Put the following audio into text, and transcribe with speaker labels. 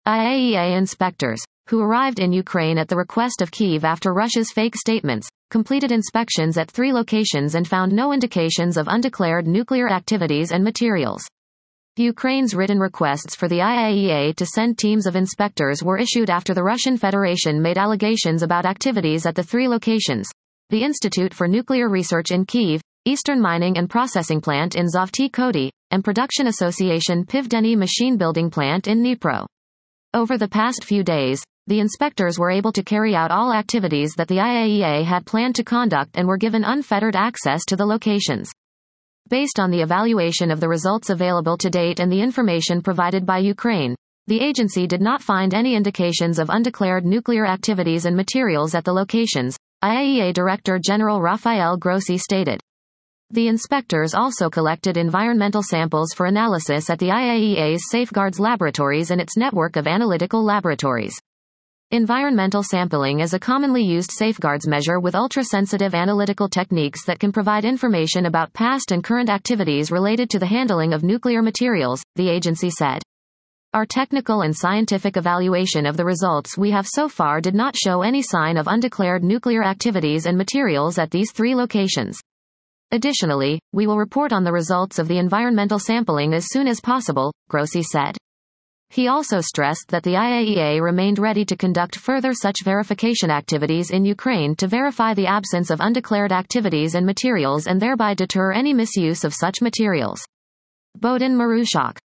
Speaker 1: IAEA inspectors, who arrived in Ukraine at the request of Kyiv after Russia's fake statements, completed inspections at 3 locations and found no indications of undeclared nuclear activities and materials. Ukraine's written requests for the IAEA to send teams of inspectors were issued after the Russian Federation made allegations about activities at the 3 locations: the Institute for Nuclear Research in Kyiv, Eastern Mining and Processing Plant in Zhovty Koti, and Production Association Pivdeni Machine Building Plant in Dnipro. Over the past few days, the inspectors were able to carry out all activities that the IAEA had planned to conduct and were given unfettered access to the locations. Based on the evaluation of the results available to date and the information provided by Ukraine, the agency did not find any indications of undeclared nuclear activities and materials at the locations, IAEA Director General Rafael Grossi stated. The inspectors also collected environmental samples for analysis at the IAEA's Safeguards Laboratories and its network of analytical laboratories. Environmental sampling is a commonly used safeguards measure with ultra-sensitive analytical techniques that can provide information about past and current activities related to the handling of nuclear materials, the agency said. Our technical and scientific evaluation of the results we have so far did not show any sign of undeclared nuclear activities and materials at these 3 locations. Additionally, we will report on the results of the environmental sampling as soon as possible, Grossi said. He also stressed that the IAEA remained ready to conduct further such verification activities in Ukraine to verify the absence of undeclared activities and materials and thereby deter any misuse of such materials. Bohdan Marushak,